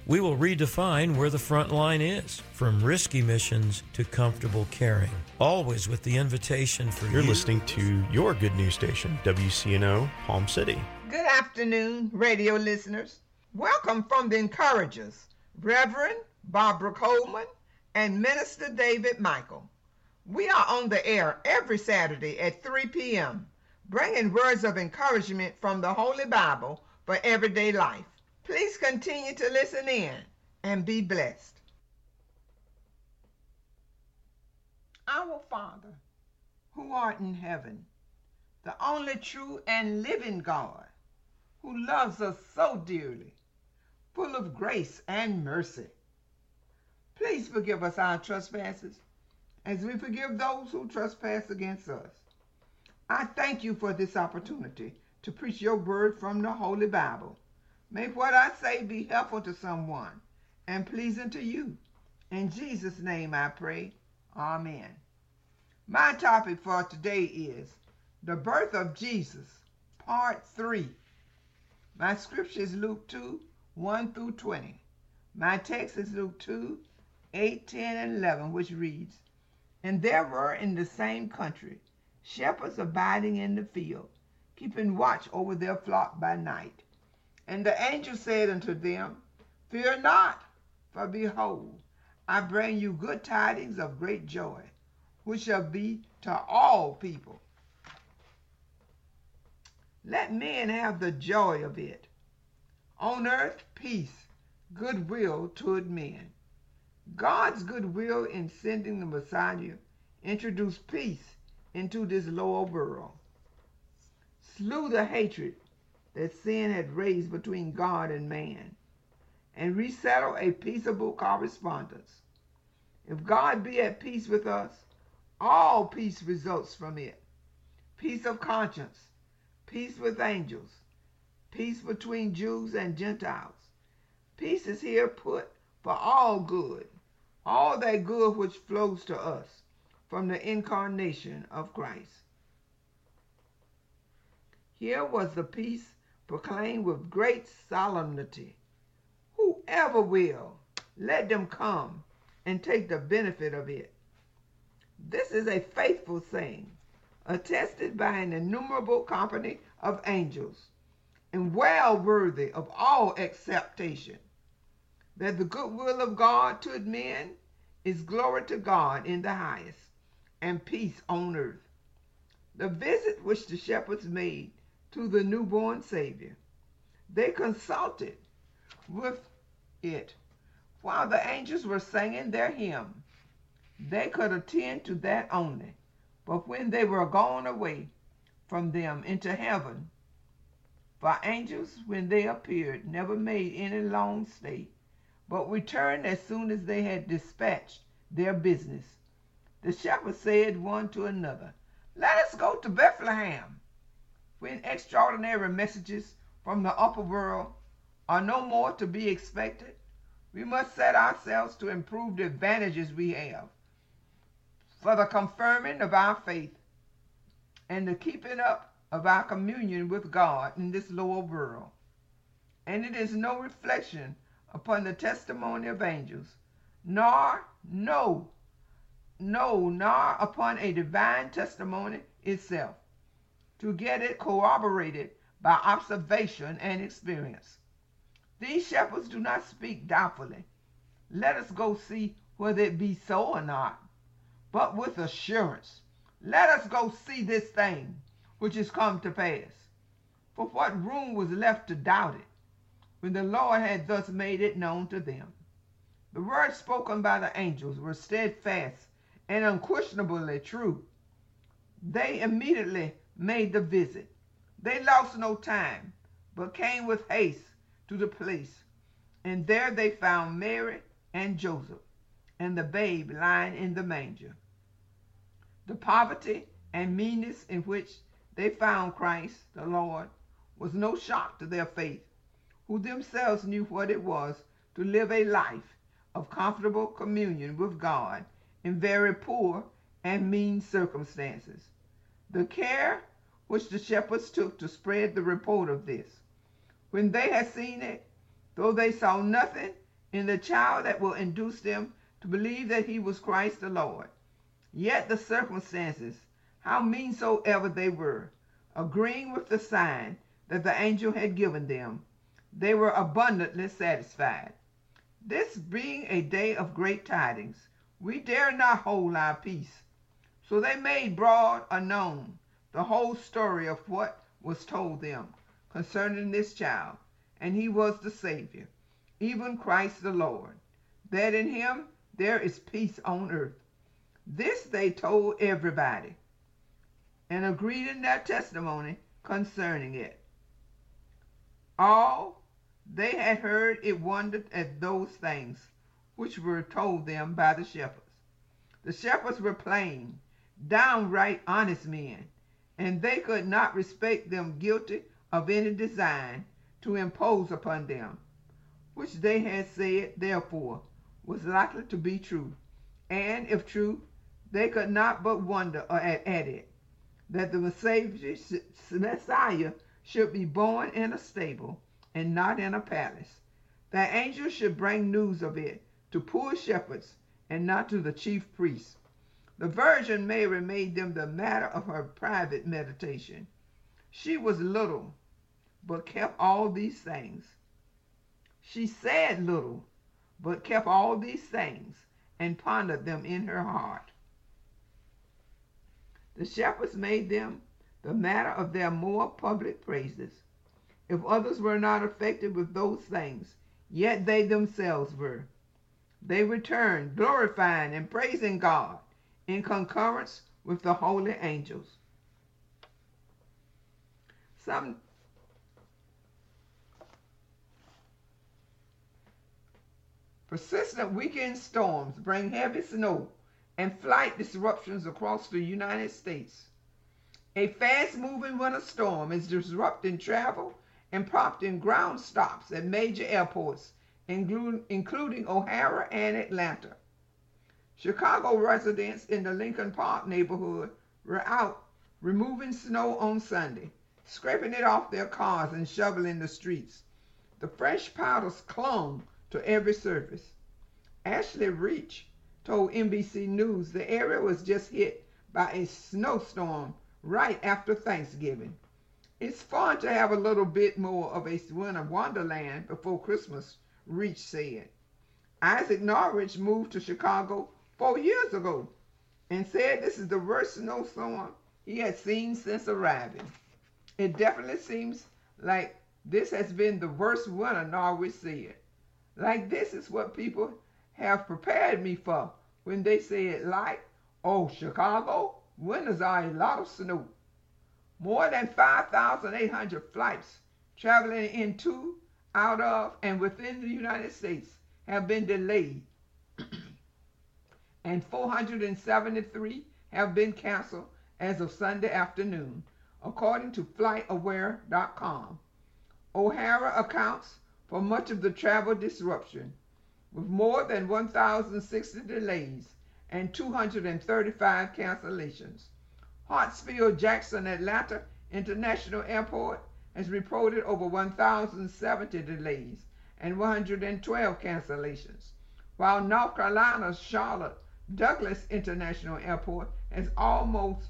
We will redefine where the front line is, from risky missions to comfortable caring, always with the invitation for You're listening to your good news station, WCNO Palm City. Good afternoon, radio listeners. Welcome from the Encouragers, Reverend Barbara Coleman and Minister David Michael. We are on the air every Saturday at 3 p.m., bringing words of encouragement from the Holy Bible for everyday life. Please continue to listen in and be blessed. Our Father, who art in heaven, the only true and living God, who loves us so dearly, full of grace and mercy, please forgive us our trespasses as we forgive those who trespass against us. I thank you for this opportunity to preach your word from the Holy Bible. May what I say be helpful to someone and pleasing to you. In Jesus' name I pray. Amen. My topic for today is the birth of Jesus, part 3. My scripture is Luke 2, 1 through 20. My text is Luke 2, 8, 10, and 11, which reads, And there were in the same country shepherds abiding in the field, keeping watch over their flock by night. And the angel said unto them, Fear not, for behold, I bring you good tidings of great joy, which shall be to all people. Let men have the joy of it. On earth, peace, goodwill toward men. God's goodwill in sending the Messiah introduced peace into this lower world, slew the hatred that sin had raised between God and man, and resettle a peaceable correspondence. If God be at peace with us, all peace results from it. Peace of conscience, peace with angels, peace between Jews and Gentiles. Peace is here put for all good, all that good which flows to us from the incarnation of Christ. Here was the peace proclaimed with great solemnity. Whoever will, let them come and take the benefit of it. This is a faithful saying, attested by an innumerable company of angels, and well worthy of all acceptation, that the goodwill of God toward men is glory to God in the highest, and peace on earth. The visit which the shepherds made to the newborn Savior, they consulted with it while the angels were singing their hymn. They could attend to that only, but when they were gone away from them into heaven, for angels, when they appeared, never made any long stay, but returned as soon as they had dispatched their business. The shepherds said one to another, Let us go to Bethlehem. When extraordinary messages from the upper world are no more to be expected, we must set ourselves to improve the advantages we have for the confirming of our faith and the keeping up of our communion with God in this lower world. And it is no reflection upon the testimony of angels, nor upon a divine testimony itself, to get it corroborated by observation and experience. These shepherds do not speak doubtfully, Let us go see whether it be so or not, but with assurance, Let us go see this thing which is come to pass. For what room was left to doubt it, when the Lord had thus made it known to them? The words spoken by the angels were steadfast and unquestionably true. They immediately made the visit. They lost no time, but came with haste to the place, and there they found Mary and Joseph, and the babe lying in the manger. The poverty and meanness in which they found Christ, the Lord, was no shock to their faith, who themselves knew what it was to live a life of comfortable communion with God in very poor and mean circumstances. The care which the shepherds took to spread the report of this, when they had seen it, though they saw nothing in the child that will induce them to believe that he was Christ the Lord. Yet the circumstances, how mean soever they were, agreeing with the sign that the angel had given them, they were abundantly satisfied. This being a day of great tidings, we dare not hold our peace. So they made broad known the whole story of what was told them concerning this child, and he was the Savior, even Christ the Lord, that in him there is peace on earth. This they told everybody, and agreed in their testimony concerning it. All they had heard it wondered at those things which were told them by the shepherds. The shepherds were plain, downright honest men, and they could not respect them guilty of any design to impose upon them, which they had said therefore was likely to be true. And if true, they could not but wonder at it, that the Messiah should be born in a stable and not in a palace. That angels should bring news of it to poor shepherds and not to the chief priests. The Virgin Mary made them the matter of her private meditation. She was little, but kept all these things. She said little, but kept all these things and pondered them in her heart. The shepherds made them the matter of their more public praises. If others were not affected with those things, yet they themselves were. They returned, glorifying and praising God in concurrence with the holy angels. Some persistent weekend storms bring heavy snow and flight disruptions across the United States. A fast-moving winter storm is disrupting travel and prompting ground stops at major airports, including O'Hara and Atlanta. Chicago residents in the Lincoln Park neighborhood were out removing snow on Sunday, scraping it off their cars and shoveling the streets. The fresh powders clung to every surface. Ashley Reach told NBC News the area was just hit by a snowstorm right after Thanksgiving. It's fun to have a little bit more of a winter wonderland before Christmas, Reach said. Isaac Norwich moved to Chicago 4 years ago and said this is the worst snowstorm he had seen since arriving. It definitely seems like this has been the worst winter, Norwich said. Like this is what people have prepared me for when they said, like, oh, Chicago, winters are a lot of snow. More than 5,800 flights traveling into, out of, and within the United States have been delayed, and 473 have been canceled as of Sunday afternoon, according to FlightAware.com. O'Hara accounts for much of the travel disruption, with more than 1,060 delays and 235 cancellations. Hartsfield-Jackson Atlanta International Airport has reported over 1,070 delays and 112 cancellations, while North Carolina's Charlotte Douglas International Airport has almost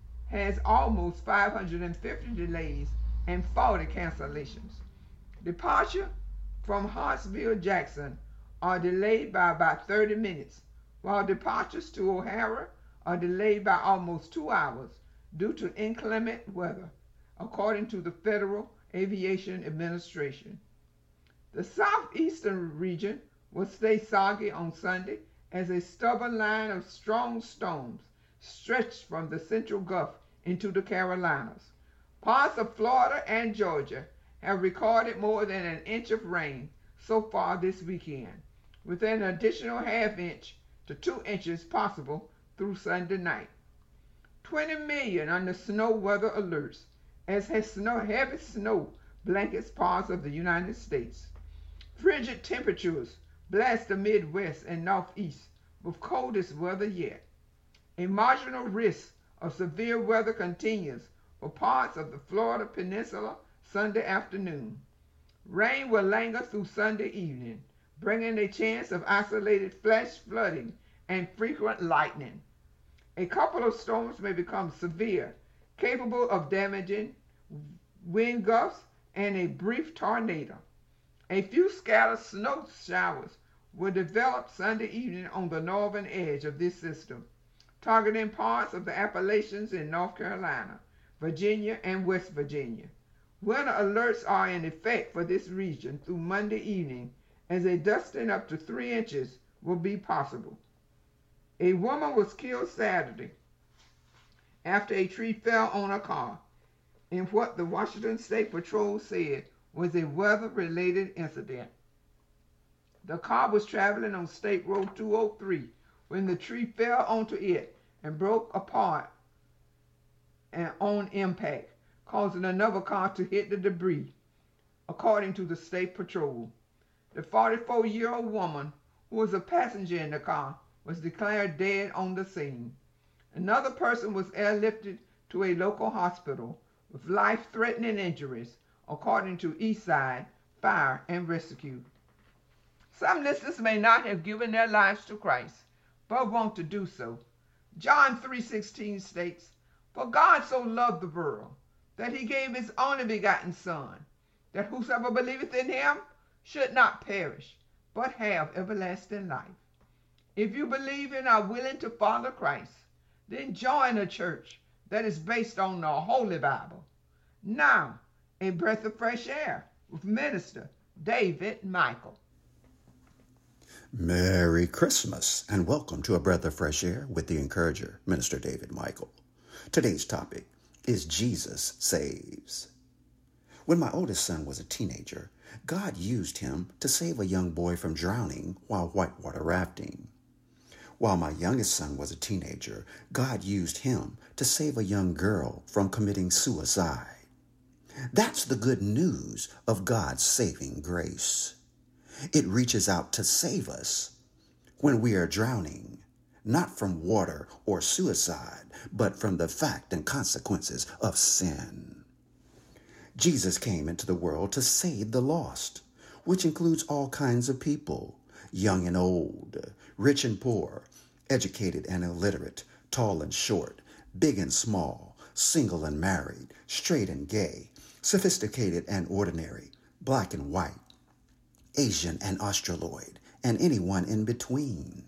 550 delays and 40 cancellations. Departure from Hartsfield-Jackson are delayed by about 30 minutes, while departures to O'Hara are delayed by almost 2 hours due to inclement weather, according to the Federal Aviation Administration. The southeastern region will stay soggy on Sunday as a stubborn line of strong storms stretched from the central Gulf into the Carolinas. Parts of Florida and Georgia have recorded more than an inch of rain so far this weekend, with an additional half inch to 2 inches possible through Sunday night. 20 million under snow weather alerts as heavy snow blankets parts of the United States. Frigid temperatures blast the Midwest and Northeast with coldest weather yet. A marginal risk of severe weather continues for parts of the Florida Peninsula Sunday afternoon. Rain will linger through Sunday evening, bringing a chance of isolated flash flooding and frequent lightning. A couple of storms may become severe, capable of damaging wind gusts and a brief tornado. A few scattered snow showers will develop Sunday evening on the northern edge of this system, targeting parts of the Appalachians in North Carolina, Virginia, and West Virginia. Winter alerts are in effect for this region through Monday evening, as a dusting up to 3 inches will be possible. A woman was killed Saturday after a tree fell on a car in what the Washington State Patrol said was a weather-related incident. The car was traveling on State Road 203 when the tree fell onto it and broke apart and on impact, causing another car to hit the debris, according to the State Patrol. The 44-year-old woman, who was a passenger in the car, was declared dead on the scene. Another person was airlifted to a local hospital with life-threatening injuries, according to Eastside Fire and Rescue. Some listeners may not have given their lives to Christ, but want to do so. John 3:16 states, "For God so loved the world, that he gave his only begotten Son, that whosoever believeth in him should not perish, but have everlasting life." If you believe and are willing to follow Christ, then join a church that is based on the Holy Bible. Now, a breath of fresh air with Minister David Michael. Merry Christmas and welcome to A Breath of Fresh Air with the Encourager, Minister David Michael. Today's topic is Jesus Saves. When my oldest son was a teenager, God used him to save a young boy from drowning while whitewater rafting. While my youngest son was a teenager, God used him to save a young girl from committing suicide. That's the good news of God's saving grace. It reaches out to save us when we are drowning, not from water or suicide, but from the fact and consequences of sin. Jesus came into the world to save the lost, which includes all kinds of people, young and old, rich and poor, educated and illiterate, tall and short, big and small, single and married, straight and gay, sophisticated and ordinary, black and white, Asian and Australoid, and anyone in between.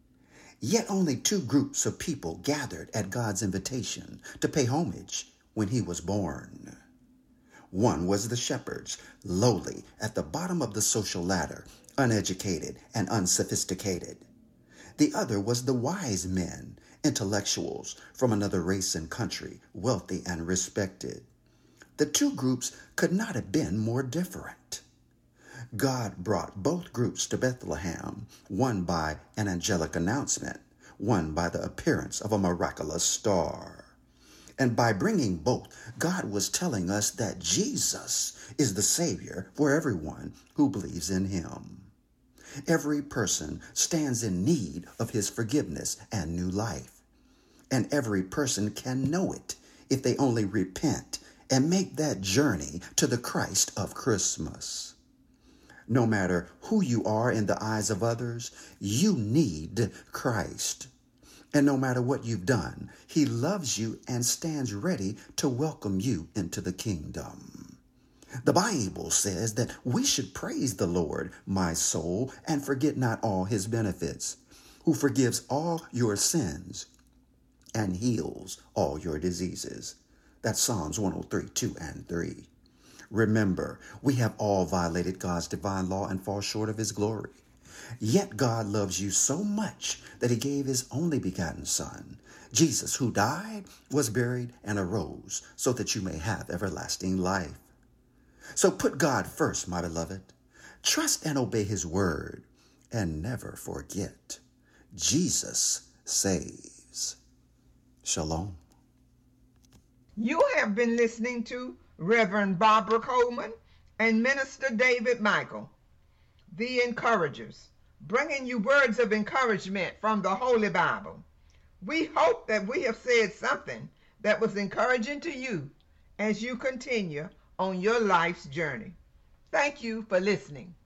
Yet only 2 groups of people gathered at God's invitation to pay homage when he was born. One was the shepherds, lowly at the bottom of the social ladder, uneducated and unsophisticated. The other was the wise men, intellectuals from another race and country, wealthy and respected. The 2 groups could not have been more different. God brought both groups to Bethlehem, one by an angelic announcement, one by the appearance of a miraculous star. And by bringing both, God was telling us that Jesus is the Savior for everyone who believes in him. Every person stands in need of his forgiveness and new life. And every person can know it if they only repent and make that journey to the Christ of Christmas. No matter who you are in the eyes of others, you need Christ. And no matter what you've done, he loves you and stands ready to welcome you into the kingdom. The Bible says that we should praise the Lord, my soul, and forget not all his benefits, who forgives all your sins and heals all your diseases. That's Psalms 103, 2 and 3. Remember, we have all violated God's divine law and fall short of his glory. Yet God loves you so much that he gave his only begotten Son, Jesus, who died, was buried, and arose so that you may have everlasting life. So put God first, my beloved. Trust and obey his word, and never forget, Jesus saves. Shalom. You have been listening to Reverend Barbara Coleman and Minister David Michael, the Encouragers, bringing you words of encouragement from the Holy Bible. We hope that we have said something that was encouraging to you as you continue on your life's journey. Thank you for listening.